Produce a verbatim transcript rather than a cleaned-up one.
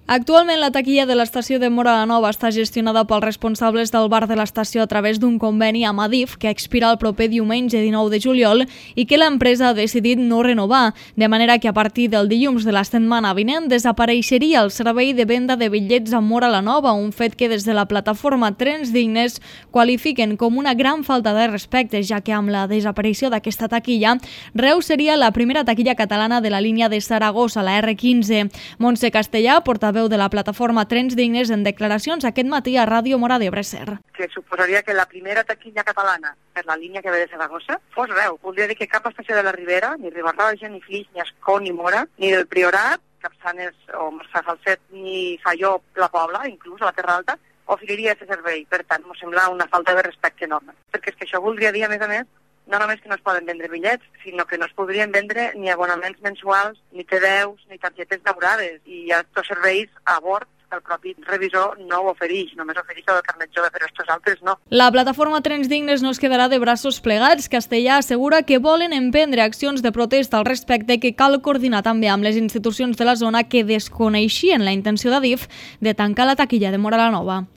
Actualment, la taquilla de l'estació de Móra la Nova està gestionada pels responsables del bar de l'estació a través d'un conveni amb Adif que expira el proper diumenge dinou de juliol i que l'empresa ha decidit no renovar, de manera que a partir del dilluns de la setmana vinent desapareixeria el servei de venda de bitllets a Móra la Nova, un fet que des de la plataforma Trens Dignes qualifiquen com una gran falta de respecte, ja que amb la desaparició d'aquesta taquilla, Reus seria la primera taquilla catalana de la línia de Saragossa, la erre quinze. Montse Castellà, portaveu de la plataforma Trens Dignes, en declaracions aquest matí a Ràdio Móra d'Ebre Ser. Que suposaria que la primera taquilla catalana per la línia que ve de Saragossa fos Reus. Voldria dir que cap estació de la Ribera, ni Ribarroja, ni Flix, ni Ascó, ni Móra, ni del Priorat, Capçanes o Marçà Falset, ni Falló, la Pobla, inclús a la Terra Alta, oferiria aquest servei. Per tant, m'ho sembla una falta de respecte enorme. Perquè és que això voldria dir, a més a més, no només que no es poden vendre bitllets, sinó que no es podrien vendre ni abonaments mensuals, ni T deus, ni targetes daurades. I hi ha tots serveis a bord que el propi revisor no ho ofereix, només ofereix el carnet jove, però estos altres no. La plataforma Trens Dignes no es quedarà de braços plegats. Castellà assegura que volen emprendre accions de protesta al respecte que cal coordinar també amb les institucions de la zona que desconeixien la intenció d'Adif de tancar la taquilla de Móra la Nova.